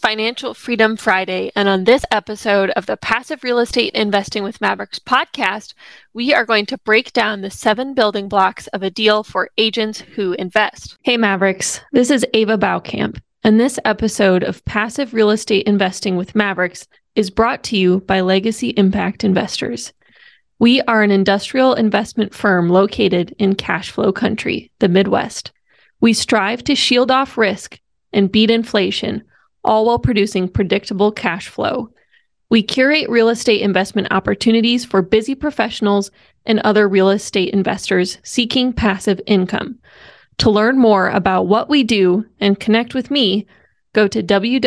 Financial Freedom Friday, and on this episode of the Passive Real Estate Investing with Mavericks podcast, we are going to break down the 7 building blocks of a deal for agents who invest. Hey Mavericks, this is Ava Baukamp, and this episode of Passive Real Estate Investing with Mavericks is brought to you by Legacy Impact Investors. We are an industrial investment firm located in cash flow country, the Midwest. We strive to shield off risk and beat inflation, all while producing predictable cash flow. We curate real estate investment opportunities for busy professionals and other real estate investors seeking passive income. To learn more about what we do and connect with me, go to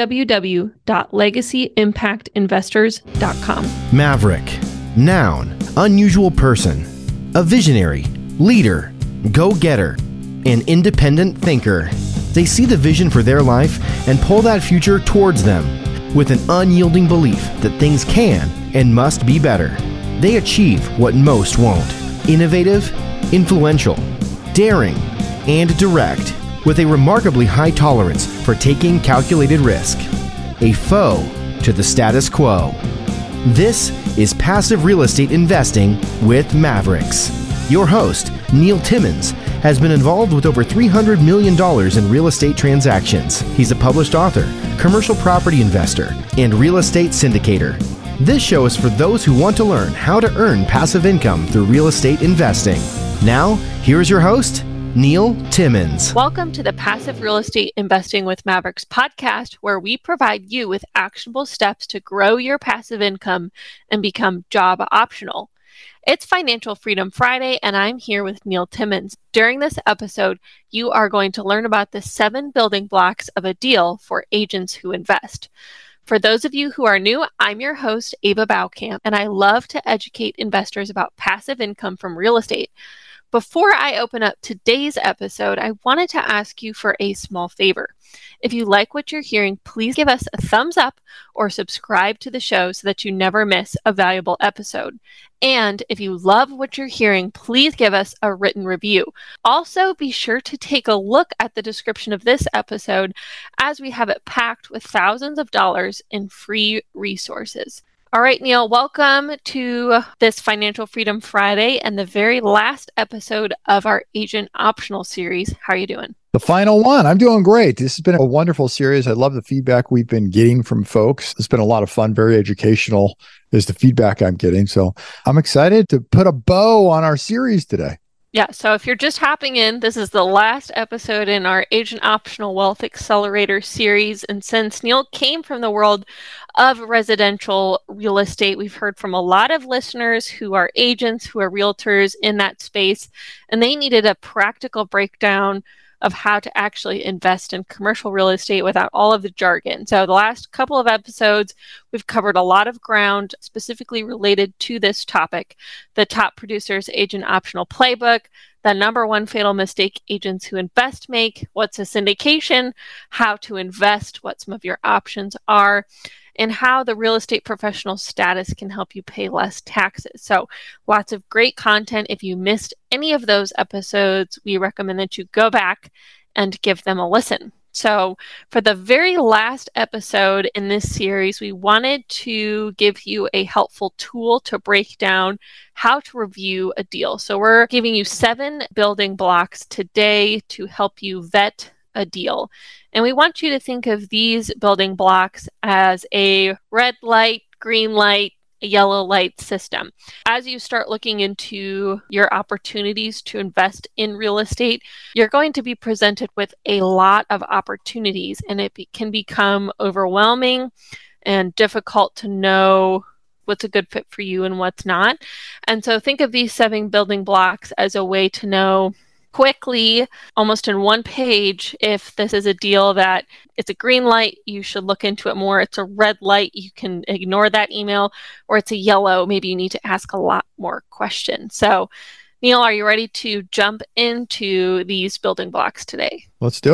www.legacyimpactinvestors.com. Maverick, noun, unusual person, a visionary, leader, go-getter, an independent thinker. They see the vision for their life and pull that future towards them with an unyielding belief that things can and must be better. They achieve what most won't. Innovative, influential, daring, and direct, with a remarkably high tolerance for taking calculated risk. A foe to the status quo. This is Passive Real Estate Investing with Mavericks. Your host, Neil Timmons, has been involved with over $300 million in real estate transactions. He's a published author, commercial property investor, and real estate syndicator. This show is for those who want to learn how to earn passive income through real estate investing. Now, here's your host, Neil Timmons. Welcome to the Passive Real Estate Investing with Mavericks podcast, where we provide you with actionable steps to grow your passive income and become job optional. It's Financial Freedom Friday, and I'm here with Neil Timmons. During this episode, you are going to learn about the 7 building blocks of a deal for agents who invest. For those of you who are new, I'm your host, Ava Baukamp, and I love to educate investors about passive income from real estate. Before I open up today's episode, I wanted to ask you for a small favor. If you like what you're hearing, please give us a thumbs up or subscribe to the show so that you never miss a valuable episode. And if you love what you're hearing, please give us a written review. Also, be sure to take a look at the description of this episode, as we have it packed with thousands of dollars in free resources. All right, Neil, welcome to this Financial Freedom Friday and the very last episode of our Agent Optional series. How are you doing? The final one. I'm doing great. This has been a wonderful series. I love the feedback we've been getting from folks. It's been a lot of fun, very educational is the feedback I'm getting. So I'm excited to put a bow on our series today. Yeah, so if you're just hopping in, this is the last episode in our Agent Optional Wealth Accelerator series. And since Neil came from the world of residential real estate, we've heard from a lot of listeners who are agents, who are realtors in that space, and they needed a practical breakdown of how to actually invest in commercial real estate without all of the jargon. So the last couple of episodes, we've covered a lot of ground specifically related to this topic: the Top Producers Agent Optional Playbook, the number 1 fatal mistake agents who invest make, what's a syndication, how to invest, what some of your options are, and how the real estate professional status can help you pay less taxes. So lots of great content. If you missed any of those episodes, we recommend that you go back and give them a listen. So for the very last episode in this series, we wanted to give you a helpful tool to break down how to review a deal. So we're giving you 7 building blocks today to help you vet a deal. And we want you to think of these building blocks as a red light, green light, a yellow light system. As you start looking into your opportunities to invest in real estate, you're going to be presented with a lot of opportunities, and it can become overwhelming and difficult to know what's a good fit for you and what's not. And so think of these 7 building blocks as a way to know quickly, almost in one page, if this is a deal that it's a green light, you should look into it more. It's a red light, you can ignore that email, or it's a yellow, maybe you need to ask a lot more questions. So, Neil, are you ready to jump into these building blocks today? Let's do it.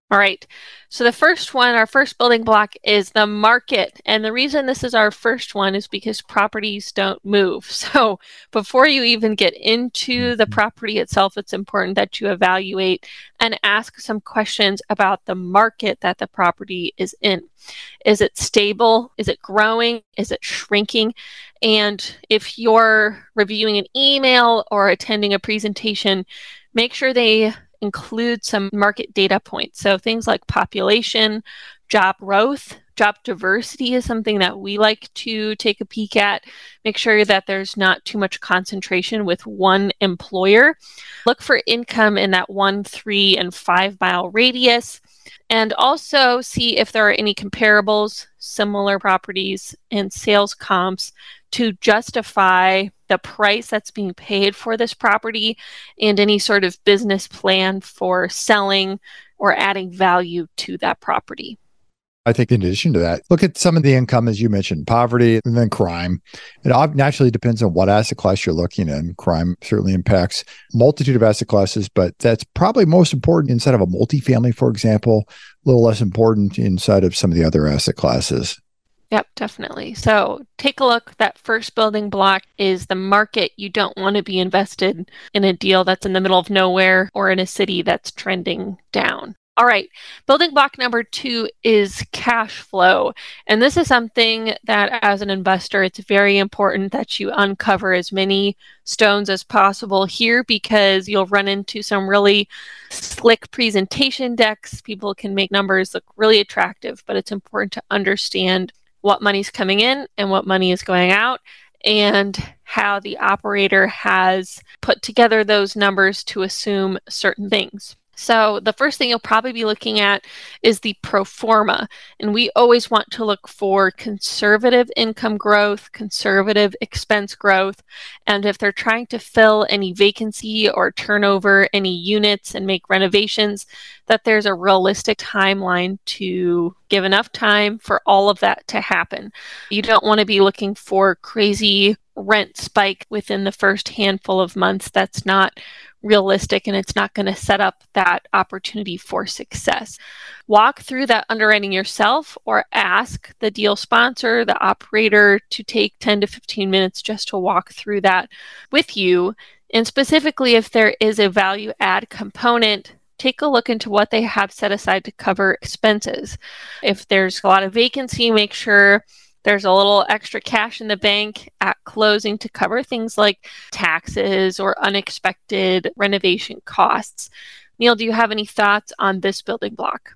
All right. So the first one, our first building block is the market. And the reason this is our first one is because properties don't move. So before you even get into the property itself, it's important that you evaluate and ask some questions about the market that the property is in. Is it stable? Is it growing? Is it shrinking? And if you're reviewing an email or attending a presentation, make sure they include some market data points. So things like population, job growth, job diversity is something that we like to take a peek at. Make sure that there's not too much concentration with one employer. Look for income in that 1, 3, and 5 mile radius. And also see if there are any comparables, similar properties, and sales comps to justify the price that's being paid for this property and any sort of business plan for selling or adding value to that property. I think in addition to that, look at some of the income, as you mentioned, poverty and then crime. It naturally depends on what asset class you're looking in. Crime certainly impacts a multitude of asset classes, but that's probably most important inside of a multifamily, for example, a little less important inside of some of the other asset classes. Yep, definitely. So take a look. That first building block is the market. You don't want to be invested in a deal that's in the middle of nowhere or in a city that's trending down. All right, building block number 2 is cash flow. And this is something that as an investor, it's very important that you uncover as many stones as possible here because you'll run into some really slick presentation decks. People can make numbers look really attractive, but it's important to understand what money's coming in and what money is going out and how the operator has put together those numbers to assume certain things. So the first thing you'll probably be looking at is the pro forma. And we always want to look for conservative income growth, conservative expense growth. And if they're trying to fill any vacancy or turn over any units and make renovations, that there's a realistic timeline to give enough time for all of that to happen. You don't want to be looking for crazy rent spike within the first handful of months. That's not realistic and it's not going to set up that opportunity for success. Walk through that underwriting yourself or ask the deal sponsor, the operator, to take 10 to 15 minutes just to walk through that with you. And specifically, if there is a value add component, take a look into what they have set aside to cover expenses. If there's a lot of vacancy, make sure there's a little extra cash in the bank at closing to cover things like taxes or unexpected renovation costs. Neil, do you have any thoughts on this building block?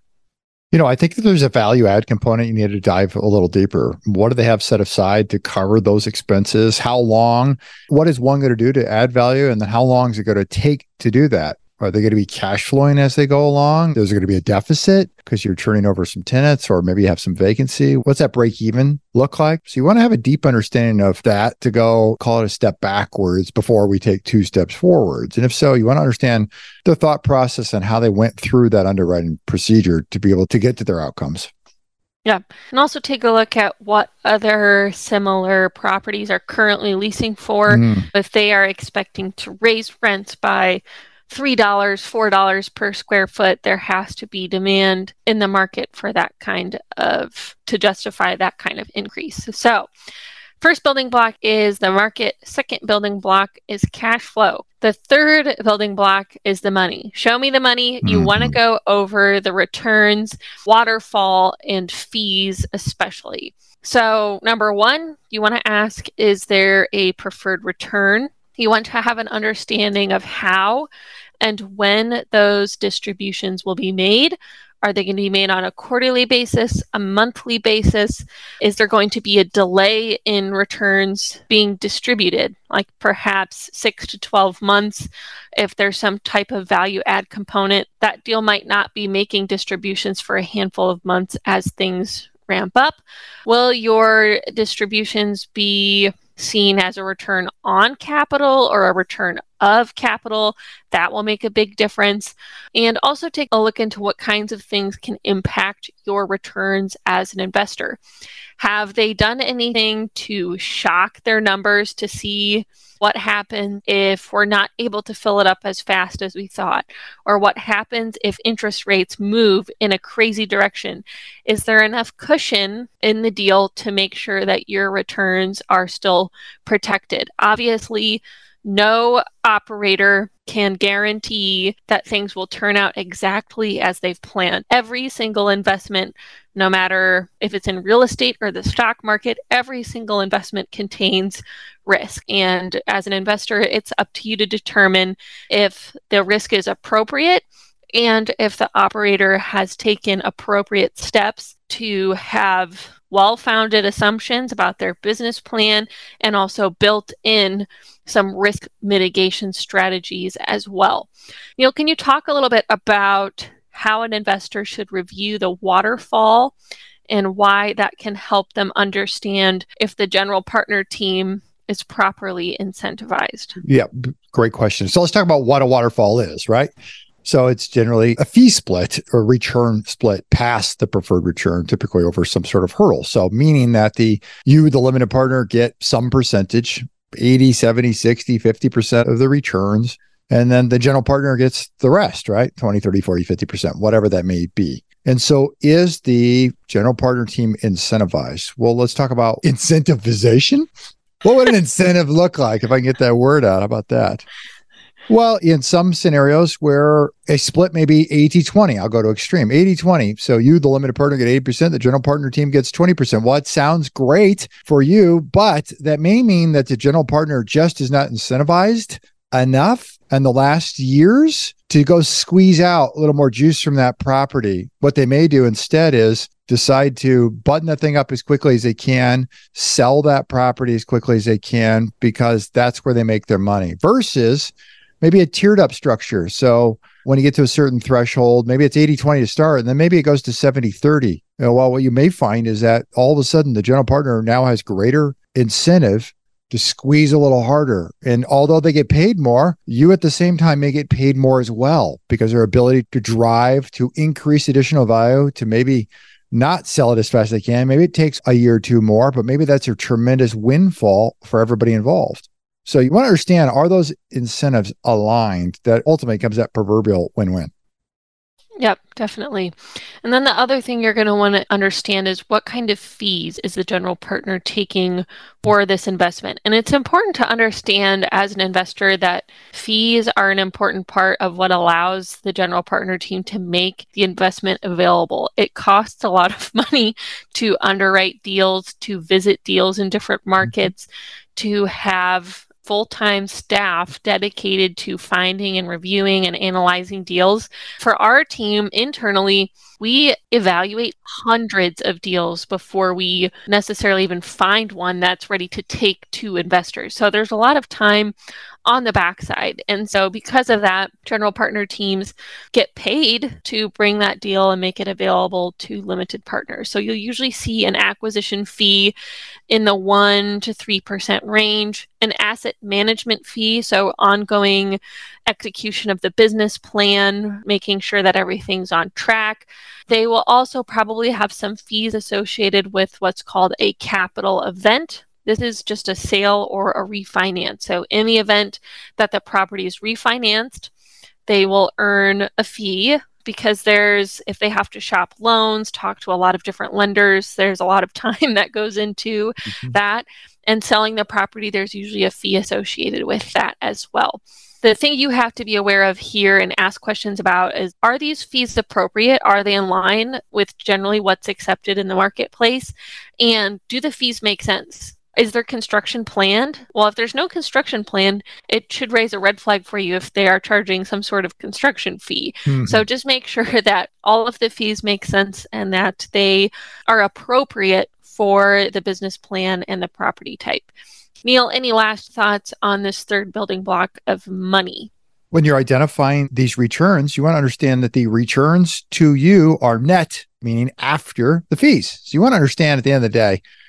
I think that there's a value add component you need to dive a little deeper. What do they have set aside to cover those expenses? How long? What is one going to do to add value? And then how long is it going to take to do that? Are they going to be cash flowing as they go along? Is there going to be a deficit because you're turning over some tenants or maybe you have some vacancy? What's that break even look like? So you want to have a deep understanding of that to go call it a step backwards before we take 2 steps forwards. And if so, you want to understand the thought process and how they went through that underwriting procedure to be able to get to their outcomes. Yeah. And also take a look at what other similar properties are currently leasing for. If they are expecting to raise rents by $3, $4 per square foot, there has to be demand in the market for that to justify that kind of increase. So first building block is the market. Second building block is cash flow. The third building block is the money. Show me the money. You want to go over the returns, waterfall, and fees especially. So number 1, you want to ask, is there a preferred return? You want to have an understanding of how and when those distributions will be made. Are they going to be made on a quarterly basis, a monthly basis? Is there going to be a delay in returns being distributed, like perhaps 6 to 12 months? If there's some type of value add component, that deal might not be making distributions for a handful of months as things ramp up. Will your distributions be seen as a return on capital or a return of capital. That will make a big difference. And also take a look into what kinds of things can impact your returns as an investor. Have they done anything to shock their numbers to see what happens if we're not able to fill it up as fast as we thought? Or what happens if interest rates move in a crazy direction? Is there enough cushion in the deal to make sure that your returns are still protected? Obviously, no operator can guarantee that things will turn out exactly as they've planned. Every single investment, no matter if it's in real estate or the stock market, every single investment contains risk. And as an investor, it's up to you to determine if the risk is appropriate and if the operator has taken appropriate steps to have well-founded assumptions about their business plan and also built in some risk mitigation strategies as well. Neil, can you talk a little bit about how an investor should review the waterfall and why that can help them understand if the general partner team is properly incentivized? Yeah, great question. So let's talk about what a waterfall is, right? So it's generally a fee split or return split past the preferred return, typically over some sort of hurdle. So meaning that the limited partner, get some percentage, 80, 70, 60, 50% of the returns. And then the general partner gets the rest, right? 20, 30, 40, 50%, whatever that may be. And so is the general partner team incentivized? Well, let's talk about incentivization. What would an incentive look like if I can get that word out? How about that? Well, in some scenarios where a split may be 80-20, I'll go to extreme, 80-20. So you, the limited partner, get 80%, the general partner team gets 20%. Well, it sounds great for you, but that may mean that the general partner just is not incentivized enough in the last years to go squeeze out a little more juice from that property. What they may do instead is decide to button that thing up as quickly as they can, sell that property as quickly as they can, because that's where they make their money, versus maybe a tiered up structure. So when you get to a certain threshold, maybe it's 80-20 to start, and then maybe it goes to 70-30. Well, what you may find is that all of a sudden the general partner now has greater incentive to squeeze a little harder. And although they get paid more, you at the same time may get paid more as well, because their ability to drive to increase additional value, to maybe not sell it as fast as they can. Maybe it takes a year or two more, but maybe that's a tremendous windfall for everybody involved. So you want to understand, are those incentives aligned that ultimately comes that proverbial win-win? Yep, definitely. And then the other thing you're going to want to understand is what kind of fees is the general partner taking for this investment. And it's important to understand as an investor that fees are an important part of what allows the general partner team to make the investment available. It costs a lot of money to underwrite deals, to visit deals in different markets, to have full-time staff dedicated to finding and reviewing and analyzing deals. For our team internally, we evaluate hundreds of deals before we necessarily even find one that's ready to take to investors. So there's a lot of time on the backside. And so because of that, general partner teams get paid to bring that deal and make it available to limited partners. So you'll usually see an acquisition fee in the 1% to 3% range, an asset management fee, so ongoing execution of the business plan, making sure that everything's on track. They will also probably have some fees associated with what's called a capital event. This is just a sale or a refinance. So in the event that the property is refinanced, they will earn a fee, because if they have to shop loans, talk to a lot of different lenders, there's a lot of time that goes into that. And selling the property, there's usually a fee associated with that as well. The thing you have to be aware of here and ask questions about is, are these fees appropriate? Are they in line with generally what's accepted in the marketplace? And do the fees make sense? Is there construction planned? Well, if there's no construction plan, it should raise a red flag for you if they are charging some sort of construction fee. So just make sure that all of the fees make sense and that they are appropriate for the business plan and the property type. Neil, any last thoughts on this third building block of money? When you're identifying these returns, you want to understand that the returns to you are net, meaning after the fees. So you want to understand at the end of the day,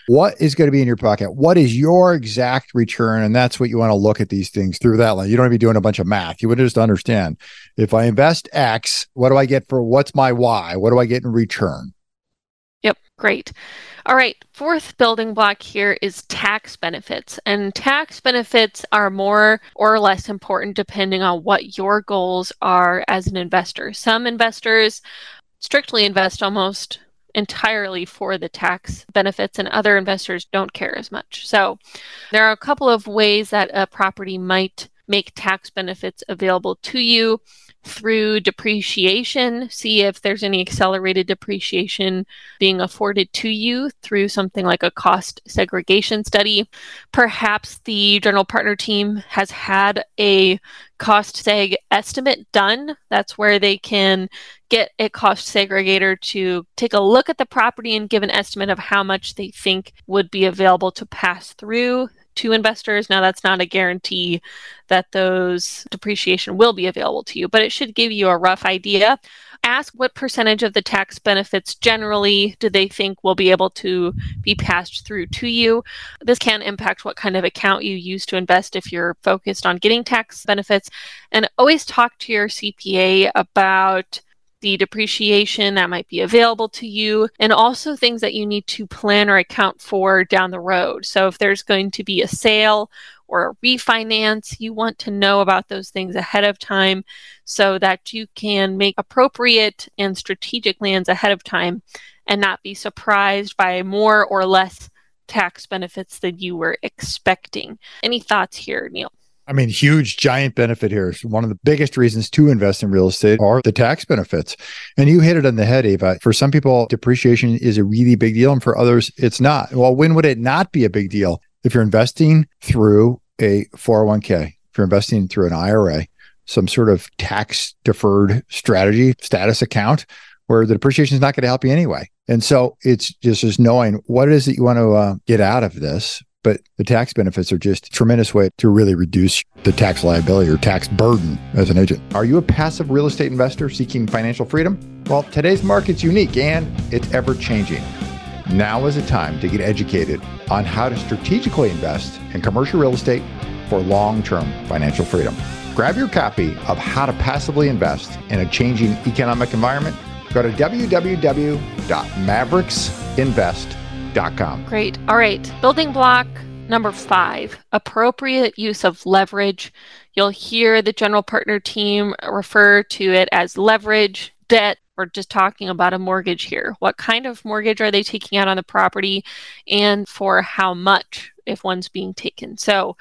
what is going to be in your pocket? What is your exact return? And that's what you want to look at these things through that lens. You don't want to be doing a bunch of math. You want to just understand, if I invest X, what do I get for what's my Y? What do I get in return? Yep, great. All right, fourth building block here is tax benefits. And tax benefits are more or less important depending on what your goals are as an investor. Some investors strictly invest almost entirely for the tax benefits, and other investors don't care as much. So there are a couple of ways that a property might make tax benefits available to you: through depreciation. See if there's any accelerated depreciation being afforded to you through something like a cost segregation study. Perhaps the general partner team has had a cost seg estimate done. That's where they can get a cost segregator to take a look at the property and give an estimate of how much they think would be available to pass through to investors. Now, that's not a guarantee that those depreciation will be available to you, but it should give you a rough idea. Ask what percentage of the tax benefits generally do they think will be able to be passed through to you. This can impact what kind of account you use to invest if you're focused on getting tax benefits. And always talk to your CPA about the depreciation that might be available to you, and also things that you need to plan or account for down the road. So if there's going to be a sale or a refinance, you want to know about those things ahead of time so that you can make appropriate and strategic plans ahead of time and not be surprised by more or less tax benefits than you were expecting. Any thoughts here, Neil? I mean, huge, giant benefit here. One of the biggest reasons to invest in real estate are the tax benefits. And you hit it on the head, Ava. For some people, depreciation is a really big deal, and for others, it's not. Well, when would it not be a big deal? If you're investing through a 401k, if you're investing through an IRA, some sort of tax deferred strategy, status account, where the depreciation is not going to help you anyway. And so it's just knowing what it is that you want to get out of this. But the tax benefits are just a tremendous way to really reduce the tax liability or tax burden as an agent. Are you a passive real estate investor seeking financial freedom? Well, today's market's unique and it's ever changing. Now is the time to get educated on how to strategically invest in commercial real estate for long-term financial freedom. Grab your copy of How to Passively Invest in a Changing Economic Environment. Go to www.maverixinvest.com. Great. All right. Building block number 5, appropriate use of leverage. You'll hear the general partner team refer to it as leverage, debt. We're just talking about a mortgage here. What kind of mortgage are they taking out on the property, and for how much if one's being taken? So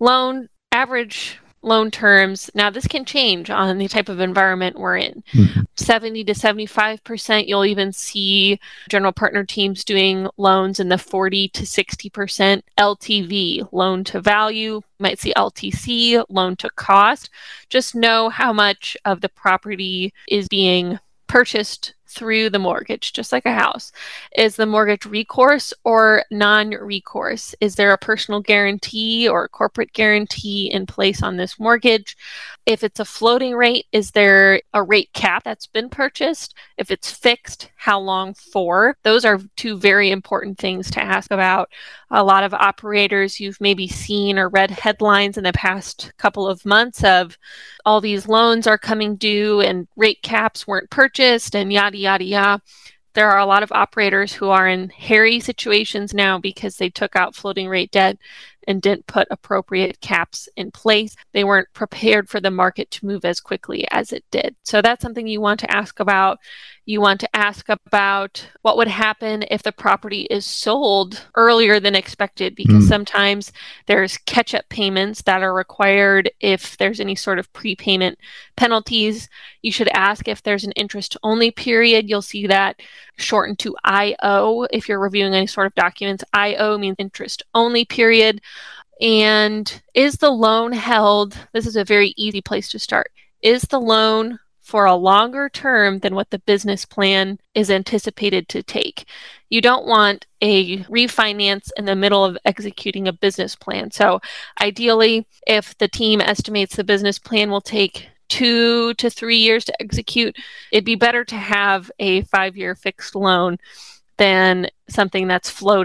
average loan terms. Now, this can change on the type of environment we're in. 70 to 75%. You'll even see general partner teams doing loans in the 40 to 60% LTV, loan to value. You might see LTC, loan to cost. Just know how much of the property is being purchased through the mortgage, just like a house. Is the mortgage recourse or non-recourse? Is there a personal guarantee or a corporate guarantee in place on this mortgage? If it's a floating rate, is there a rate cap that's been purchased? If it's fixed, how long for? Those are 2 very important things to ask about. A lot of operators, you've maybe seen or read headlines in the past couple of months of all these loans are coming due and rate caps weren't purchased and yada, yada, yada. There are a lot of operators who are in hairy situations now because they took out floating rate debt and didn't put appropriate caps in place. They weren't prepared for the market to move as quickly as it did. So that's something you want to ask about. You want to ask about what would happen if the property is sold earlier than expected, because sometimes there's catch-up payments that are required if there's any sort of prepayment penalties. You should ask if there's an interest-only period. You'll see that shortened to IO if you're reviewing any sort of documents. IO means interest-only period. And is the loan held? This is a very easy place to start. Is the loan for a longer term than what the business plan is anticipated to take? You don't want a refinance in the middle of executing a business plan. So ideally, if the team estimates the business plan will take 2 to 3 years to execute, it'd be better to have a 5-year fixed loan than something that's floating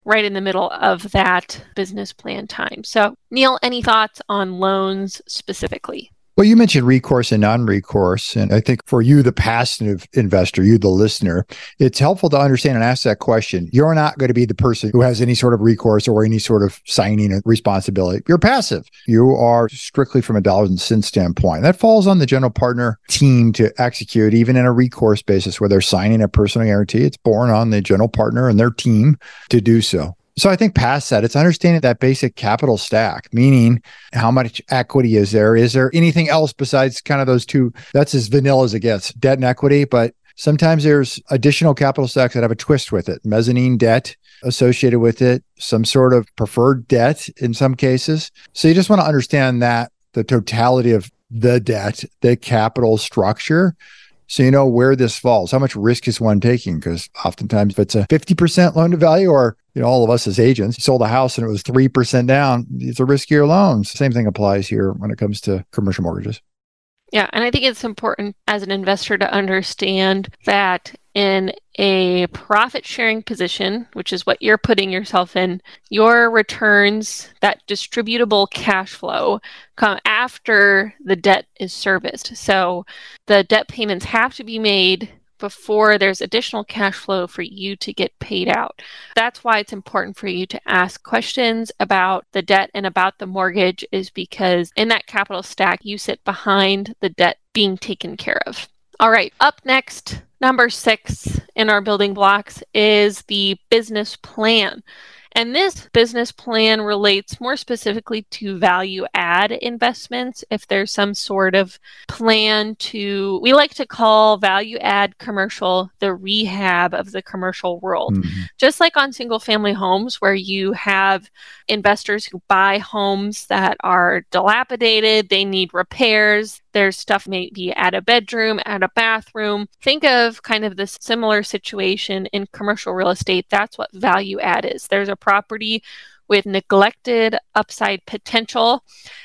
right in the middle of that business plan time. So, Neil, any thoughts on loans specifically? Well, you mentioned recourse and non-recourse. And I think for you, the passive investor, you, the listener, it's helpful to understand and ask that question. You're not going to be the person who has any sort of recourse or any sort of signing responsibility. You're passive. You are strictly from a dollars and cents standpoint. That falls on the general partner team to execute, even in a recourse basis where they're signing a personal guarantee. It's borne on the general partner and their team to do so. So I think past that, it's understanding that basic capital stack, meaning how much equity is there? Is there anything else besides kind of those two? That's as vanilla as it gets, debt and equity. But sometimes there's additional capital stacks that have a twist with it, mezzanine debt associated with it, some sort of preferred debt in some cases. So you just want to understand that the totality of the debt, the capital structure, so you know where this falls. How much risk is one taking? Because oftentimes if it's a 50% loan to value, or all of us as agents, you sold a house and it was 3% down, it's a riskier loan. Same thing applies here when it comes to commercial mortgages. Yeah, and I think it's important as an investor to understand that in a profit-sharing position, which is what you're putting yourself in, your returns, that distributable cash flow, come after the debt is serviced. So the debt payments have to be made before there's additional cash flow for you to get paid out. That's why it's important for you to ask questions about the debt and about the mortgage, is because in that capital stack, you sit behind the debt being taken care of. All right, up next, number 6 in our building blocks is the business plan. And this business plan relates more specifically to value add investments. If there's some sort of plan to, we like to call value add commercial the rehab of the commercial world. Mm-hmm. Just like on single family homes, where you have investors who buy homes that are dilapidated, they need repairs. There's stuff maybe at a bedroom, at a bathroom. Think of kind of this similar situation in commercial real estate. That's what value add is. There's a property with neglected upside potential,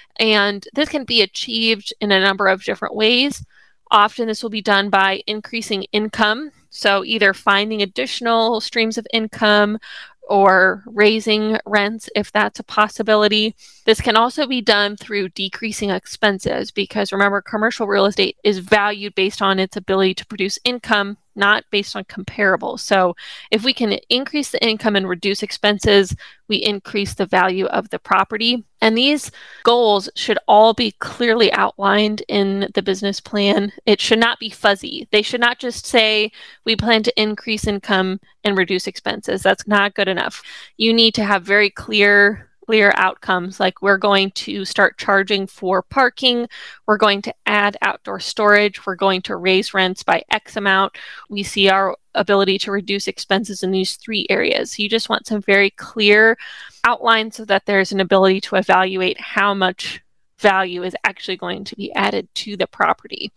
and this can be achieved in a number of different ways. Often this will be done by increasing income. So either finding additional streams of income or raising rents if that's a possibility. This can also be done through decreasing expenses, because remember, commercial real estate is valued based on its ability to produce income, not based on comparables. So if we can increase the income and reduce expenses, we increase the value of the property. And these goals should all be clearly outlined in the business plan. It should not be fuzzy. They should not just say, we plan to increase income and reduce expenses. That's not good enough. You need to have very clear outcomes, like we're going to start charging for parking, we're going to add outdoor storage, we're going to raise rents by X amount. We see our ability to reduce expenses in these 3 areas. So you just want some very clear outlines so that there's an ability to evaluate how much value is actually going to be added to the property.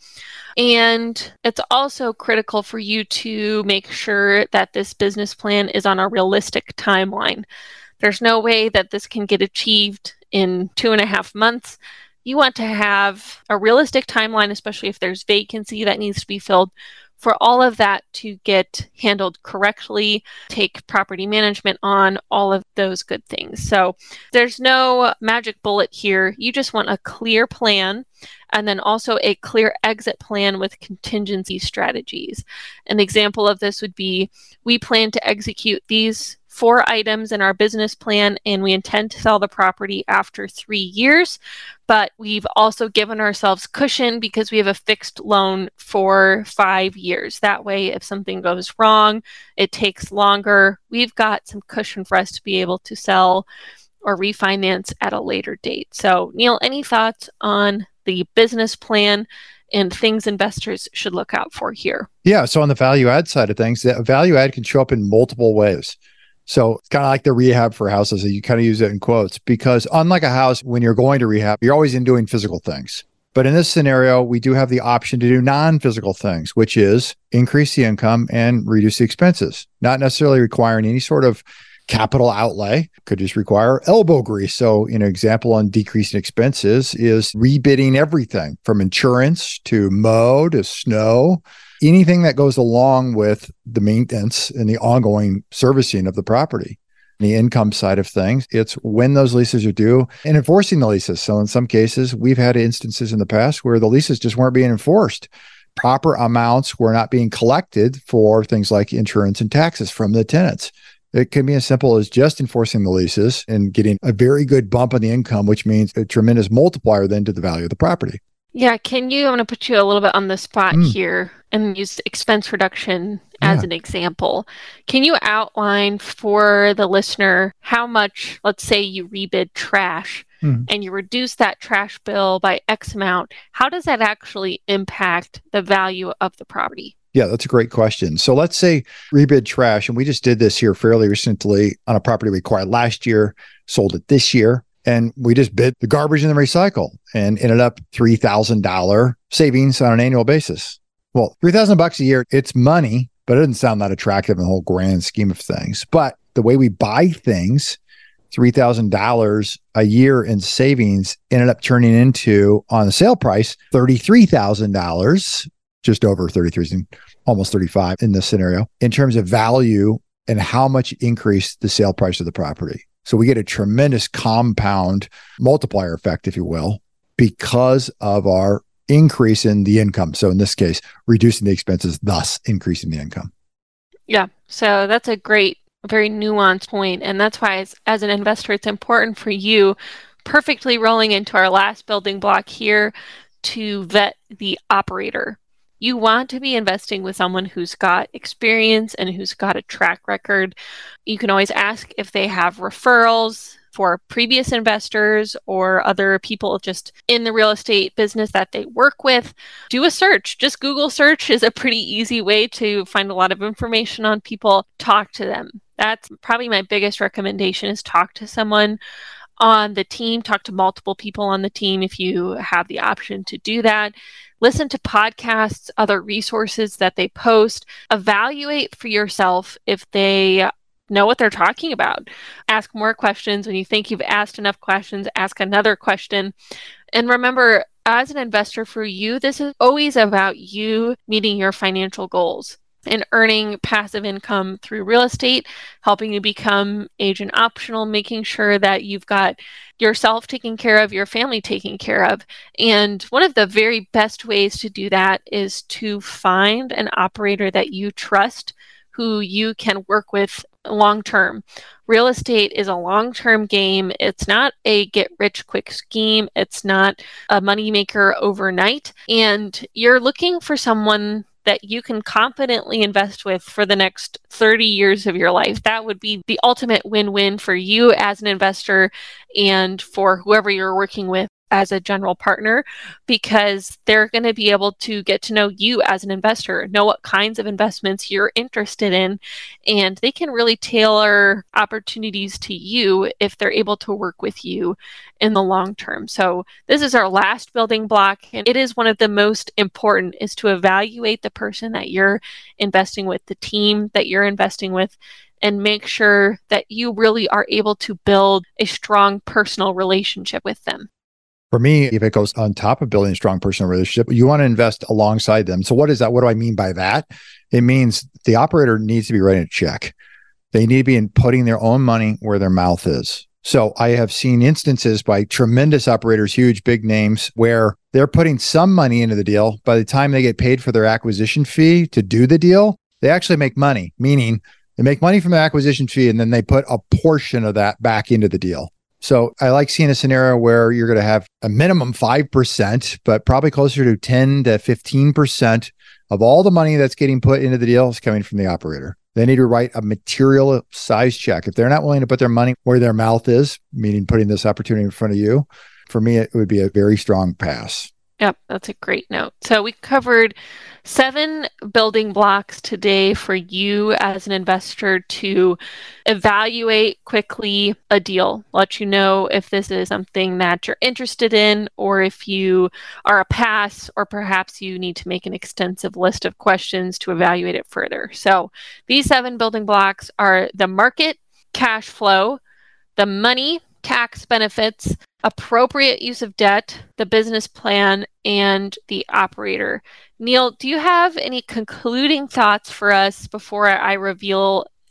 And it's also critical for you to make sure that this business plan is on a realistic timeline. There's no way that this can get achieved in 2.5 months. You want to have a realistic timeline, especially if there's vacancy that needs to be filled, for all of that to get handled correctly, take property management on, all of those good things. So there's no magic bullet here. You just want a clear plan, and then also a clear exit plan with contingency strategies. An example of this would be, we plan to execute these 4 items in our business plan, and we intend to sell the property after 3 years. But we've also given ourselves cushion because we have a fixed loan for 5 years. That way, if something goes wrong, it takes longer. We've got some cushion for us to be able to sell or refinance at a later date. So, Neil, any thoughts on the business plan and things investors should look out for here? Yeah. So on the value add side of things, the value add can show up in multiple ways. So it's kind of like the rehab for houses. You kind of use it in quotes, because unlike a house, when you're going to rehab, you're always in doing physical things. But in this scenario, we do have the option to do non-physical things, which is increase the income and reduce the expenses, not necessarily requiring any sort of capital outlay. Could just require elbow grease. So an example on decreasing expenses is rebidding everything from insurance to mow to snow, anything that goes along with the maintenance and the ongoing servicing of the property. the income side of things. It's when those leases are due and enforcing the leases. So in some cases, we've had instances in the past where the leases just weren't being enforced. Proper amounts were not being collected for things like insurance and taxes from the tenants. It can be as simple as just enforcing the leases and getting a very good bump in the income, which means a tremendous multiplier then to the value of the property. Yeah, I'm going to put you a little bit on the spot here and use expense reduction as an example. Can you outline for the listener how much, let's say you rebid trash and you reduce that trash bill by X amount, how does that actually impact the value of the property? Yeah, that's a great question. So let's say rebid trash, and we just did this here fairly recently on a property we acquired last year, sold it this year. And we just bid the garbage and the recycle and ended up $3,000 savings on an annual basis. Well, $3,000 a year, it's money, but it doesn't sound that attractive in the whole grand scheme of things. But the way we buy things, $3,000 a year in savings ended up turning into, on the sale price, $33,000, just over 33, almost 35 in this scenario, in terms of value and how much increased the sale price of the property. So we get a tremendous compound multiplier effect, if you will, because of our increase in the income. So in this case, reducing the expenses, thus increasing the income. Yeah. So that's a great, very nuanced point. And that's why as an investor, it's important for you, perfectly rolling into our last building block here, to vet the operator. You want to be investing with someone who's got experience and who's got a track record. You can always ask if they have referrals for previous investors or other people just in the real estate business that they work with. Do a search. Just Google search is a pretty easy way to find a lot of information on people. Talk to them. That's probably my biggest recommendation, is talk to someone on the team, talk to multiple people on the team if you have the option to do that. Listen to podcasts, other resources that they post. Evaluate for yourself if they know what they're talking about. Ask more questions. When you think you've asked enough questions, ask another question. And remember, as an investor, for you, this is always about you meeting your financial goals and earning passive income through real estate, helping you become agent optional, making sure that you've got yourself taken care of, your family taken care of. And one of the very best ways to do that is to find an operator that you trust, who you can work with long-term. Real estate is a long-term game. It's not a get-rich-quick scheme. It's not a moneymaker overnight. And you're looking for someone that you can confidently invest with for the next 30 years of your life. That would be the ultimate win-win for you as an investor and for whoever you're working with as a general partner, because they're going to be able to get to know you as an investor, know what kinds of investments you're interested in, and they can really tailor opportunities to you if they're able to work with you in the long term. So this is our last building block, and it is one of the most important, is to evaluate the person that you're investing with, the team that you're investing with, and make sure that you really are able to build a strong personal relationship with them. For me, if it goes on top of building a strong personal relationship, you want to invest alongside them. So what is that? What do I mean by that? It means the operator needs to be writing a check. They need to be putting their own money where their mouth is. So I have seen instances by tremendous operators, huge, big names, where they're putting some money into the deal. By the time they get paid for their acquisition fee to do the deal, they actually make money, meaning they make money from the acquisition fee and then they put a portion of that back into the deal. So I like seeing a scenario where you're going to have a minimum 5%, but probably closer to 10 to 15% of all the money that's getting put into the deal is coming from the operator. They need to write a material size check. If they're not willing to put their money where their mouth is, meaning putting this opportunity in front of you, for me, it would be a very strong pass. Yep, that's a great note. So we covered 7 building blocks today for you as an investor to evaluate quickly a deal, let you know if this is something that you're interested in, or if you are a pass, or perhaps you need to make an extensive list of questions to evaluate it further. So these 7 building blocks are the market, cash flow, the money, tax benefits, appropriate use of debt, the business plan, and the operator. Neil, do you have any concluding thoughts for us before I reveal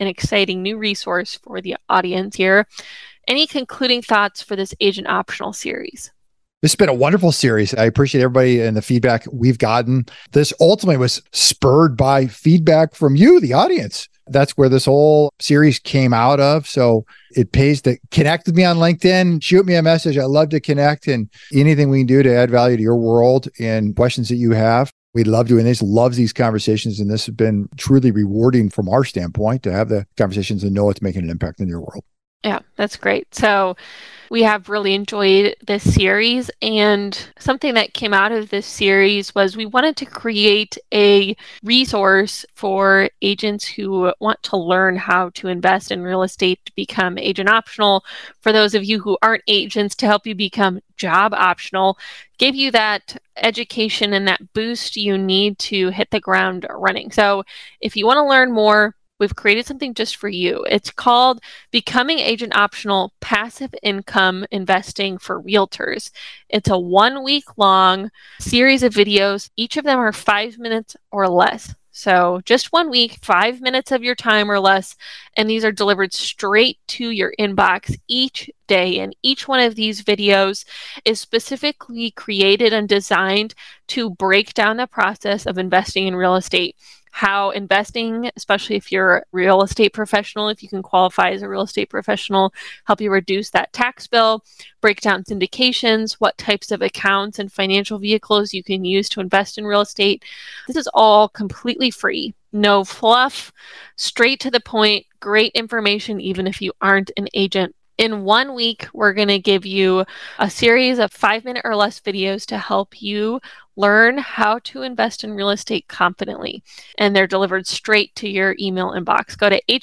and exciting new resource for the audience here. Any concluding thoughts for this Agent Optional series? This has been a wonderful series. I appreciate everybody and the feedback we've gotten. This ultimately was spurred by feedback from you, the audience. That's where this whole series came out of. So it pays to connect with me on LinkedIn, shoot me a message. I love to connect, and anything we can do to add value to your world and questions that you have. We love doing this, loves these conversations. And this has been truly rewarding from our standpoint to have the conversations and know it's making an impact in your world. Yeah, that's great. So we have really enjoyed this series, and something that came out of this series was we wanted to create a resource for agents who want to learn how to invest in real estate to become agent optional. For those of you who aren't agents, to help you become job optional, give you that education and that boost you need to hit the ground running. So if you want to learn more, we've created something just for you. It's called Becoming Agent Optional Passive Income Investing for Realtors. It's a 1-week-long series of videos. Each of them are 5 minutes or less. So just 1 week, 5 minutes of your time or less. And these are delivered straight to your inbox each day. And each one of these videos is specifically created and designed to break down the process of investing in real estate. How investing, especially if you're a real estate professional, if you can qualify as a real estate professional, help you reduce that tax bill, break down syndications, what types of accounts and financial vehicles you can use to invest in real estate. This is all completely free. No fluff, straight to the point, great information, even if you aren't an agent. In 1 week, we're going to give you a series of 5-minute or less videos to help you learn how to invest in real estate confidently. And they're delivered straight to your email inbox. Go to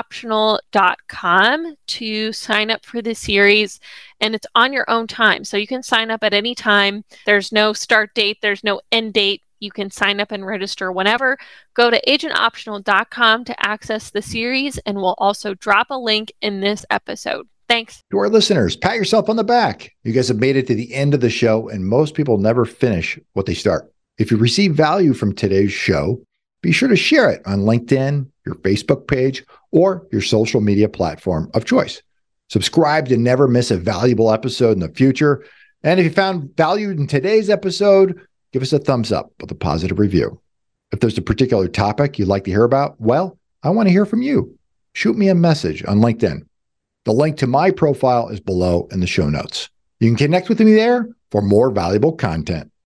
agentoptional.com to sign up for the series, and it's on your own time. So you can sign up at any time. There's no start date. There's no end date. You can sign up and register whenever. Go to agentoptional.com to access the series, and we'll also drop a link in this episode. Thanks. To our listeners, pat yourself on the back. You guys have made it to the end of the show, and most people never finish what they start. If you receive value from today's show, be sure to share it on LinkedIn, your Facebook page, or your social media platform of choice. Subscribe to never miss a valuable episode in the future. And if you found value in today's episode, give us a thumbs up with a positive review. If there's a particular topic you'd like to hear about, well, I want to hear from you. Shoot me a message on LinkedIn. The link to my profile is below in the show notes. You can connect with me there for more valuable content.